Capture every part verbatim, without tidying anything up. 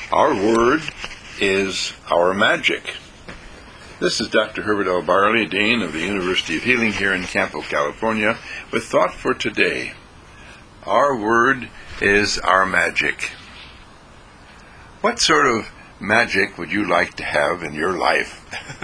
Our word is our magic. This is Doctor Herbert L. Barley, Dean of the University of Healing here in Campo, California, with Thought for Today. Our word is our magic. What sort of magic would you like to have in your life?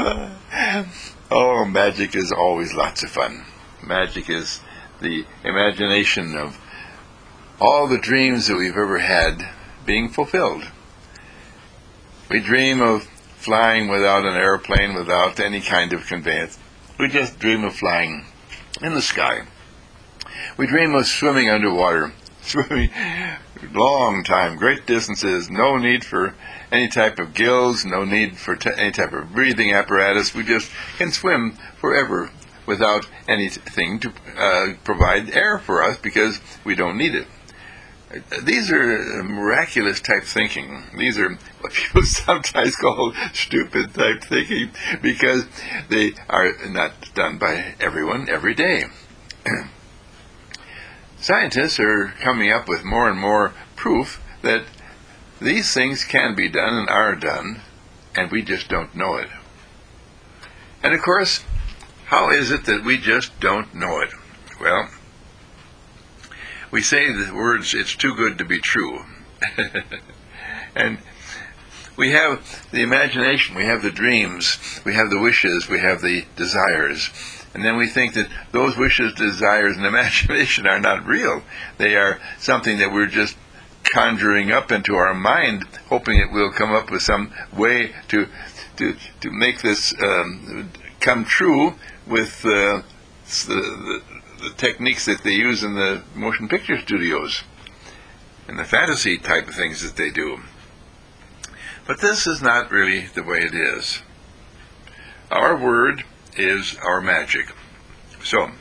Oh, magic is always lots of fun. Magic is the imagination of all the dreams that we've ever had being fulfilled. We dream of flying without an airplane, without any kind of conveyance. We just dream of flying in the sky. We dream of swimming underwater, swimming long time, great distances, no need for any type of gills, no need for t- any type of breathing apparatus. We just can swim forever without anything to uh, provide air for us because we don't need it. These are miraculous type thinking. These are what people sometimes call stupid type thinking because they are not done by everyone every day. Scientists are coming up with more and more proof that these things can be done and are done, and we just don't know it. And of course, how is it that we just don't know it? Well, we say the words, it's too good to be true. And we have the imagination, we have the dreams, we have the wishes, we have the desires. And then we think that those wishes, desires, and imagination are not real. They are something that we're just conjuring up into our mind, hoping it will come up with some way to to, to make this um, come true with uh, the, the the techniques that they use in the motion picture studios and the fantasy type of things that they do. But this is not really the way it is. Our word is our magic. So,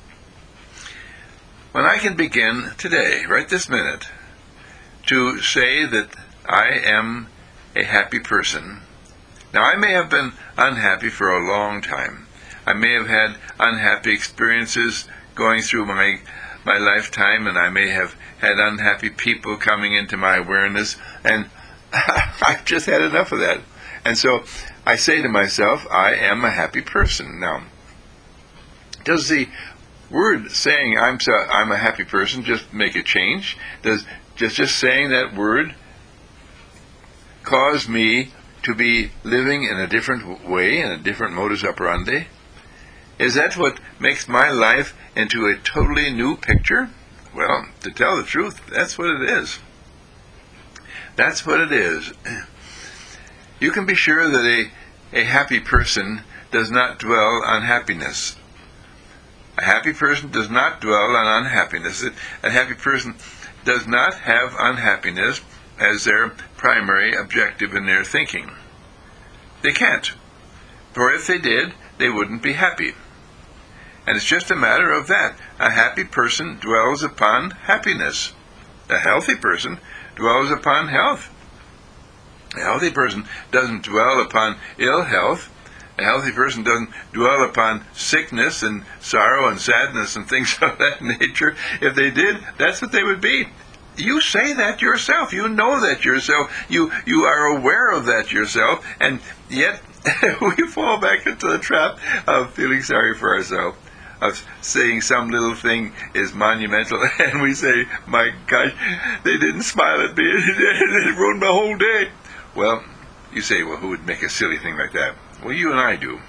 when I can begin today, right this minute, to say that I am a happy person, now I may have been unhappy for a long time. I may have had unhappy experiences going through my my lifetime, and I may have had unhappy people coming into my awareness, and I've just had enough of that. And so I say to myself, I am a happy person. Now, does the word saying I'm so, I'm a happy person just make a change? Does just just saying that word cause me to be living in a different way, in a different modus operandi? Is that what makes my life into a totally new picture? Well, to tell the truth, that's what it is. That's what it is. You can be sure that a, a happy person does not dwell on happiness. A happy person does not dwell on unhappiness. A happy person does not have unhappiness as their primary objective in their thinking. They can't. For if they did, they wouldn't be happy. And it's just a matter of that. A happy person dwells upon happiness. A healthy person dwells upon health. A healthy person doesn't dwell upon ill health. A healthy person doesn't dwell upon sickness and sorrow and sadness and things of that nature. If they did, that's what they would be. You say that yourself. You know that yourself. You, you are aware of that yourself. And yet, we fall back into the trap of feeling sorry for ourselves, of saying some little thing is monumental, and we say, my gosh, they didn't smile at me, it ruined my whole day. Well, you say, well, who would make a silly thing like that? Well, you and I do.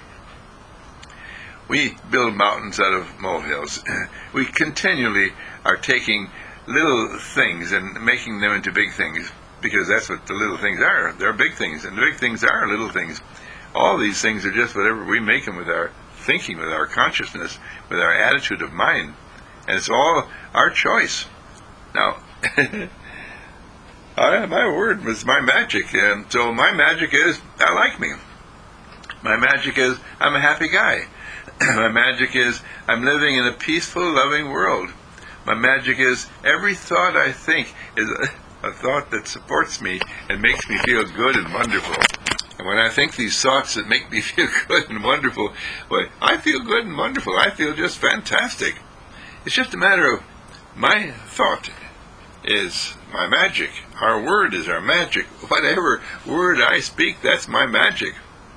We build mountains out of molehills. We continually are taking little things and making them into big things, because that's what the little things are. They're big things, and the big things are little things. All these things are just whatever we make them with our thinking, with our consciousness, with our attitude of mind. And it's all our choice. Now, I, my word was my magic. And so my magic is, I like me. My magic is, I'm a happy guy. My magic is, I'm living in a peaceful, loving world. My magic is, every thought I think is a, a thought that supports me and makes me feel good and wonderful. And when I think these thoughts that make me feel good and wonderful, well, I feel good and wonderful. I feel just fantastic. It's just a matter of my thought is my magic. Our word is our magic. Whatever word I speak, that's my magic.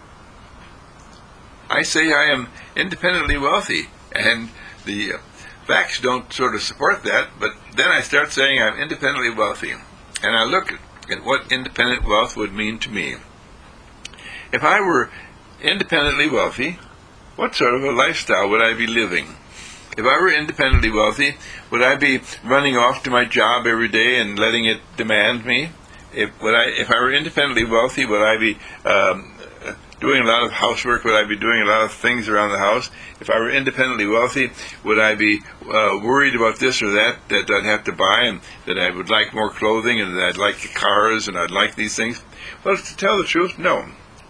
I say I am independently wealthy, and the facts don't sort of support that, but then I start saying I'm independently wealthy, and I look at what independent wealth would mean to me. If I were independently wealthy, what sort of a lifestyle would I be living? If I were independently wealthy, would I be running off to my job every day and letting it demand me? If, would I, if I were independently wealthy, would I be um, doing a lot of housework? Would I be doing a lot of things around the house? If I were independently wealthy, would I be uh, worried about this or that that I'd have to buy, and that I would like more clothing, and that I'd like the cars, and I'd like these things? Well, to tell the truth, no.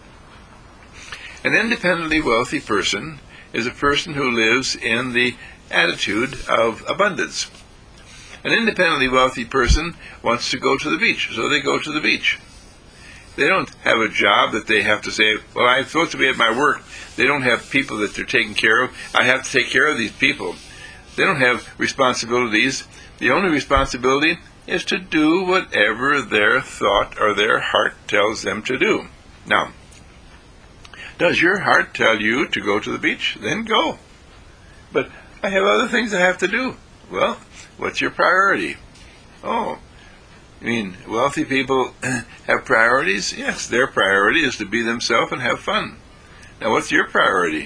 An independently wealthy person is a person who lives in the attitude of abundance. An independently wealthy person wants to go to the beach, so they go to the beach. They don't have a job that they have to say, well, I'm supposed to be at my work. They don't have people that they're taking care of. I have to take care of these people. They don't have responsibilities. The only responsibility is to do whatever their thought or their heart tells them to do. Now, does your heart tell you to go to the beach? Then go. But I have other things I have to do. Well, what's your priority? Oh, I mean, wealthy people have priorities? Yes, their priority is to be themselves and have fun. Now, what's your priority?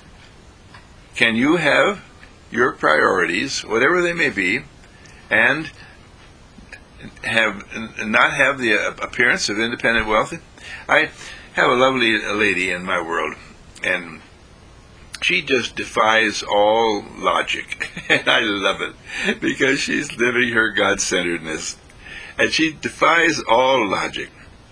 Can you have your priorities, whatever they may be, and have not have the appearance of independent wealthy? I have a lovely lady in my world, and she just defies all logic, and I love it, because she's living her God-centeredness, and she defies all logic.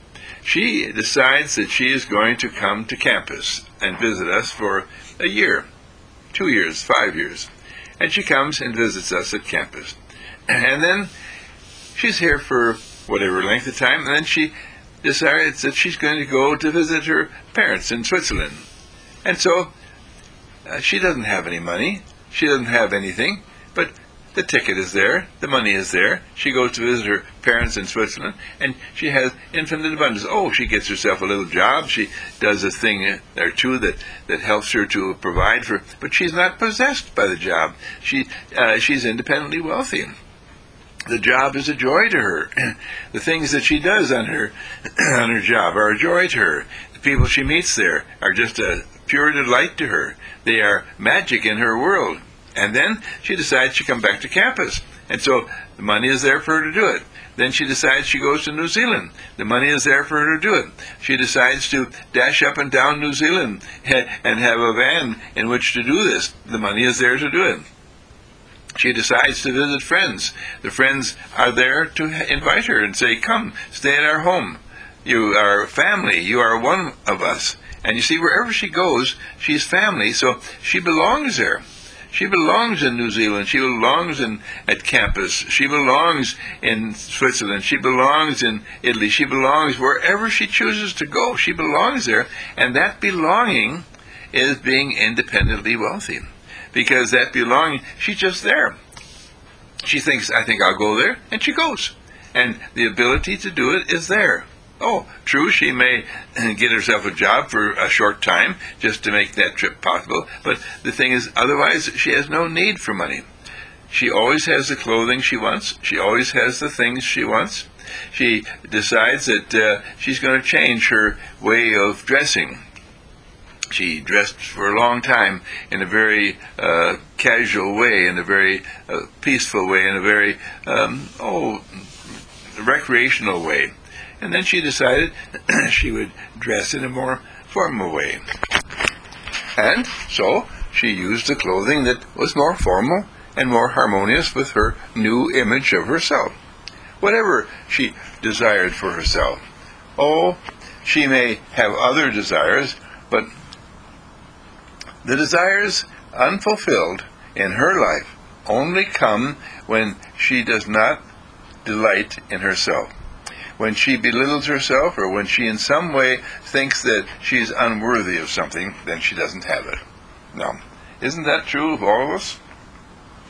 She decides that she is going to come to campus and visit us for a year, two years, five years, and she comes and visits us at campus, and then she's here for whatever length of time, and then she decides that she's going to go to visit her parents in Switzerland. And so uh, she doesn't have any money, she doesn't have anything, but the ticket is there, the money is there. She goes to visit her parents in Switzerland, and she has infinite abundance. Oh, she gets herself a little job, she does a thing or two that, that helps her to provide for, but she's not possessed by the job. She uh, she's independently wealthy. The job is a joy to her. The things that she does on her on her job are a joy to her. The people she meets there are just a pure delight to her. They are magic in her world. And then she decides to come back to campus. And so the money is there for her to do it. Then she decides she goes to New Zealand. The money is there for her to do it. She decides to dash up and down New Zealand and have a van in which to do this. The money is there to do it. She decides to visit friends. The friends are there to invite her and say, come, stay at our home. You are family. You are one of us. And you see, wherever she goes, she's family, so she belongs there. She belongs in New Zealand. She belongs in at campus. She belongs in Switzerland. She belongs in Italy. She belongs wherever she chooses to go. She belongs there. And that belonging is being independently wealthy. Because that belonging, she's just there. She thinks, I think I'll go there, and she goes. And the ability to do it is there. Oh, true, she may get herself a job for a short time just to make that trip possible, but the thing is, otherwise she has no need for money. She always has the clothing she wants. She always has the things she wants. She decides that uh, she's going to change her way of dressing. She dressed for a long time in a very uh, casual way, in a very uh, peaceful way, in a very, um, oh, recreational way. And then she decided she would dress in a more formal way. And so she used the clothing that was more formal and more harmonious with her new image of herself. Whatever she desired for herself. Oh, she may have other desires, but the desires unfulfilled in her life only come when she does not delight in herself. When she belittles herself, or when she in some way thinks that she's unworthy of something, then she doesn't have it. Now, isn't that true of all of us?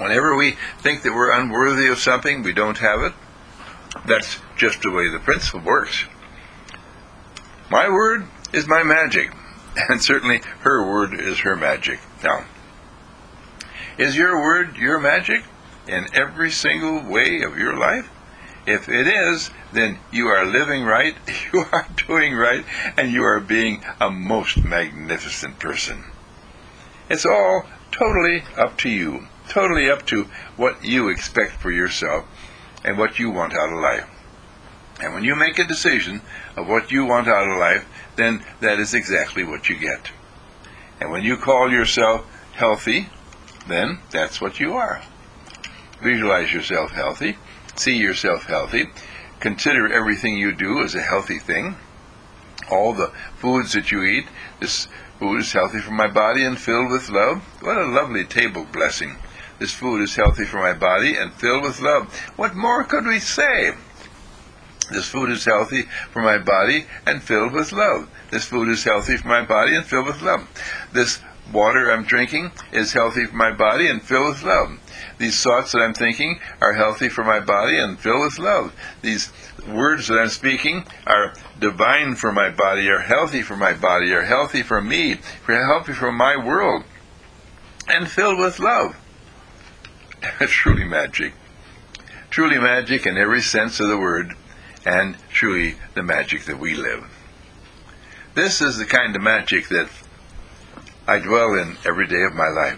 Whenever we think that we're unworthy of something, we don't have it. That's just the way the principle works. My word is my magic, and certainly her word is her magic. Now, is your word your magic in every single way of your life? If it is, then you are living right, you are doing right, and you are being a most magnificent person. It's all totally up to you, totally up to what you expect for yourself and what you want out of life. And when you make a decision of what you want out of life, then that is exactly what you get. And when you call yourself healthy, then that's what you are. Visualize yourself healthy. See yourself healthy. Consider everything you do as a healthy thing. All the foods that you eat, this food is healthy for my body and filled with love. What a lovely table blessing. This food is healthy for my body and filled with love. What more could we say? This food is healthy for my body and filled with love. This food is healthy for my body and filled with love. This water I'm drinking is healthy for my body and filled with love. These thoughts that I'm thinking are healthy for my body and filled with love. These words that I'm speaking are divine for my body, are healthy for my body, are healthy for me, are healthy for my world, and filled with love. Truly magic. Truly magic in every sense of the word, and truly the magic that we live. This is the kind of magic that I dwell in every day of my life.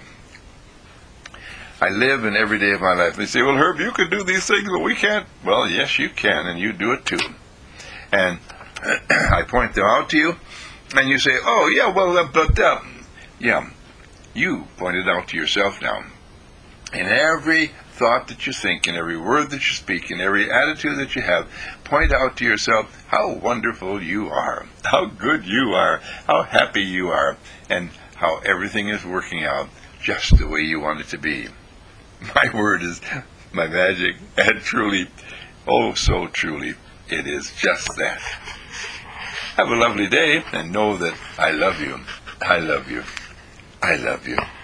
I live in every day of my life. They say, well, Herb, you can do these things, but we can't. Well, yes, you can, and you do it too. And I point them out to you, and you say, oh, yeah, well, uh, but, uh, yeah, you point it out to yourself now. In every thought that you think, in every word that you speak, in every attitude that you have, point out to yourself how wonderful you are, how good you are, how happy you are, and how everything is working out just the way you want it to be. My word is my magic, and truly, oh so truly, it is just that. Have a lovely day, and know that I love you. I love you. I love you.